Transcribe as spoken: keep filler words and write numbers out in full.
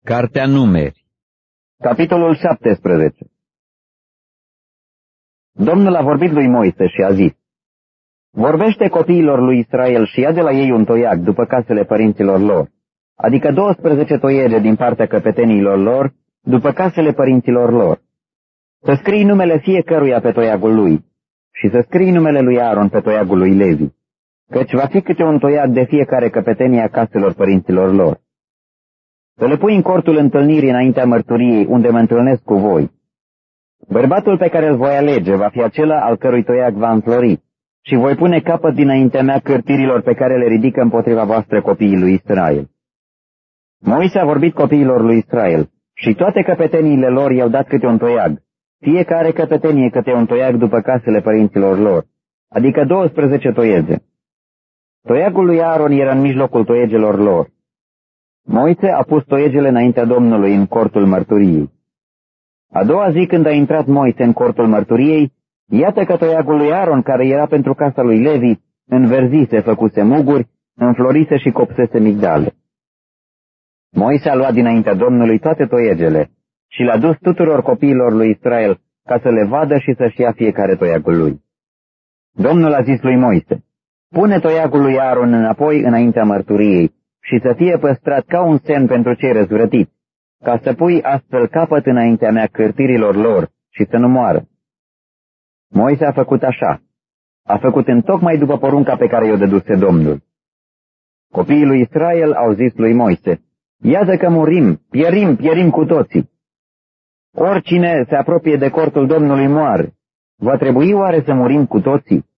Cartea Numeri, capitolul șaptesprezece. Domnul a vorbit lui Moise și a zis: vorbește copiilor lui Israel și ia de la ei un toiag după casele părinților lor, adică douăsprezece toiege din partea căpeteniilor lor, după casele părinților lor. Să scrii numele fiecăruia pe toiagul lui și să scrii numele lui Aaron pe toiagul lui Levi, căci va fi câte un toiag de fiecare căpetenie a caselor părinților lor. Să le pui în cortul întâlnirii înaintea mărturiei, unde mă întâlnesc cu voi. Bărbatul pe care îl voi alege va fi acela al cărui toiag va înflori, și voi pune capăt dinaintea mea cârtirilor pe care le ridică împotriva voastră copiii lui Israel. Moise a vorbit copiilor lui Israel, și toate căpeteniile lor i-au dat câte un toiag, fiecare căpetenie câte un toiag după casele părinților lor, adică douăsprezece toiege. Toiagul lui Aaron era în mijlocul toiegelor lor. Moise a pus toiegele înaintea Domnului în cortul mărturiei. A doua zi, când a intrat Moise în cortul mărturiei, iată că toiagul lui Aaron, care era pentru casa lui Levi, înverzise, făcuse muguri, înflorise și copsese migdale. Moise a luat dinaintea Domnului toate toiegele și le-a dus tuturor copiilor lui Israel ca să le vadă și să-și ia fiecare toiagul lui. Domnul a zis lui Moise: pune toiagul lui Aaron înapoi înaintea mărturiei și să fie păstrat ca un semn pentru cei răzvrătiți, ca să pui astfel capăt înaintea mea cârtirilor lor și să nu moară. Moise a făcut așa. A făcut întocmai după porunca pe care i-o dăduse Domnul. Copiii lui Israel au zis lui Moise: iată că murim, pierim, pierim cu toții. Oricine se apropie de cortul Domnului moare. Va trebui oare să murim cu toții?